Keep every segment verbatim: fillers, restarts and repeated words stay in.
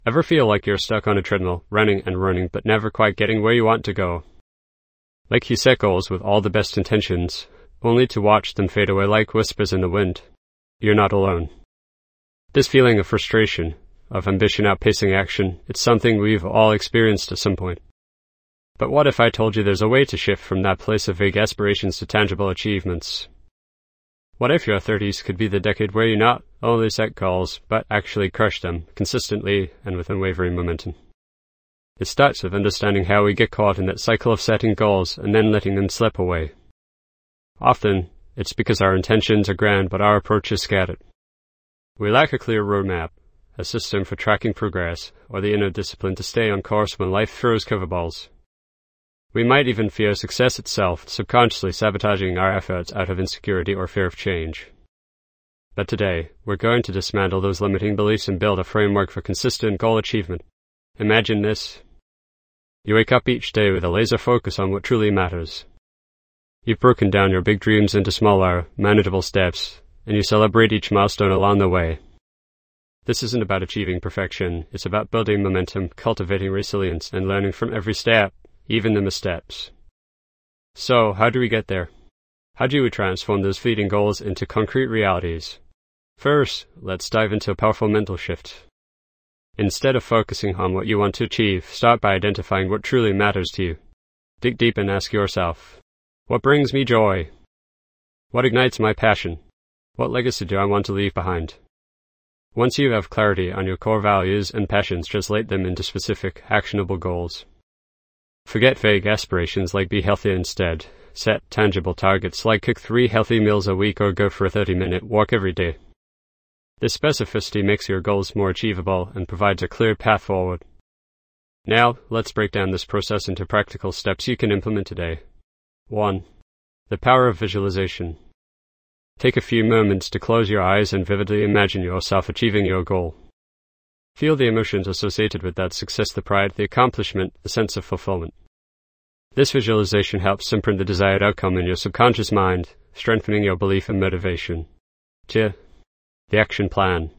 Ever feel like you're stuck on a treadmill, running and running, but never quite getting where you want to go? Like you set goals with all the best intentions, only to watch them fade away like whispers in the wind. You're not alone. This feeling of frustration, of ambition outpacing action, it's something we've all experienced at some point. But what if I told you there's a way to shift from that place of vague aspirations to tangible achievements? What if your thirties could be the decade where you not only set goals, but actually crush them, consistently and with unwavering momentum? It starts with understanding how we get caught in that cycle of setting goals and then letting them slip away. Often, it's because our intentions are grand, but our approach is scattered. We lack a clear roadmap, a system for tracking progress, or the inner discipline to stay on course when life throws curveballs. We might even fear success itself, subconsciously sabotaging our efforts out of insecurity or fear of change. But today, we're going to dismantle those limiting beliefs and build a framework for consistent goal achievement. Imagine this. You wake up each day with a laser focus on what truly matters. You've broken down your big dreams into smaller, manageable steps, and you celebrate each milestone along the way. This isn't about achieving perfection, it's about building momentum, cultivating resilience, and learning from every step, even the missteps. So, how do we get there? How do we transform those fleeting goals into concrete realities? First, let's dive into a powerful mental shift. Instead of focusing on what you want to achieve, start by identifying what truly matters to you. Dig deep and ask yourself, what brings me joy? What ignites my passion? What legacy do I want to leave behind? Once you have clarity on your core values and passions, translate them into specific, actionable goals. Forget vague aspirations like be healthy instead. Set tangible targets like cook three healthy meals a week or go for a thirty-minute walk every day. This specificity makes your goals more achievable and provides a clear path forward. Now, let's break down this process into practical steps you can implement today. one. The power of visualization. Take a few moments to close your eyes and vividly imagine yourself achieving your goal. Feel the emotions associated with that success, the pride, the accomplishment, the sense of fulfillment. This visualization helps imprint the desired outcome in your subconscious mind, strengthening your belief and motivation. two. The action plan.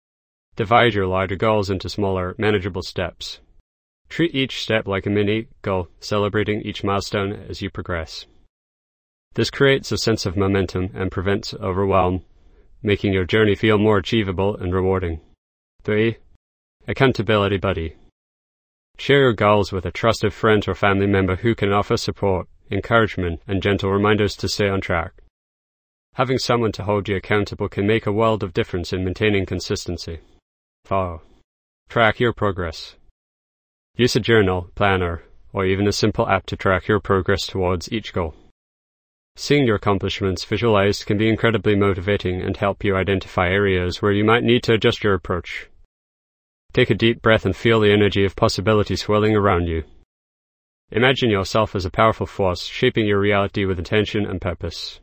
Divide your larger goals into smaller, manageable steps. Treat each step like a mini goal, celebrating each milestone as you progress. This creates a sense of momentum and prevents overwhelm, making your journey feel more achievable and rewarding. three. Accountability buddy. Share your goals with a trusted friend or family member who can offer support, encouragement, and gentle reminders to stay on track. Having someone to hold you accountable can make a world of difference in maintaining consistency. four. Track your progress. Use a journal, planner, or even a simple app to track your progress towards each goal. Seeing your accomplishments visualized can be incredibly motivating and help you identify areas where you might need to adjust your approach. Take a deep breath and feel the energy of possibility swirling around you. Imagine yourself as a powerful force, shaping your reality with intention and purpose.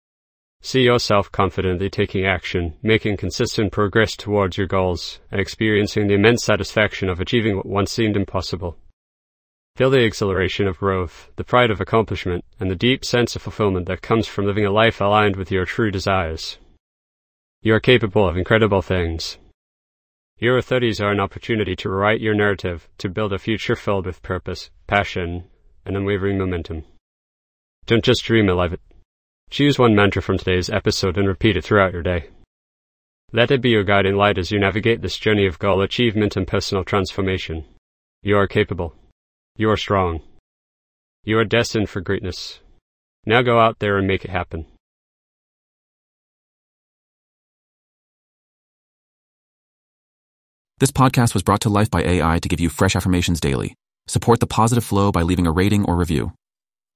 See yourself confidently taking action, making consistent progress towards your goals, and experiencing the immense satisfaction of achieving what once seemed impossible. Feel the exhilaration of growth, the pride of accomplishment, and the deep sense of fulfillment that comes from living a life aligned with your true desires. You are capable of incredible things. Your thirties are an opportunity to rewrite your narrative, to build a future filled with purpose, passion, and unwavering momentum. Don't just dream it, live it. Choose one mantra from today's episode and repeat it throughout your day. Let it be your guiding light as you navigate this journey of goal achievement and personal transformation. You are capable. You are strong. You are destined for greatness. Now go out there and make it happen. This podcast was brought to life by A I to give you fresh affirmations daily. Support the positive flow by leaving a rating or review.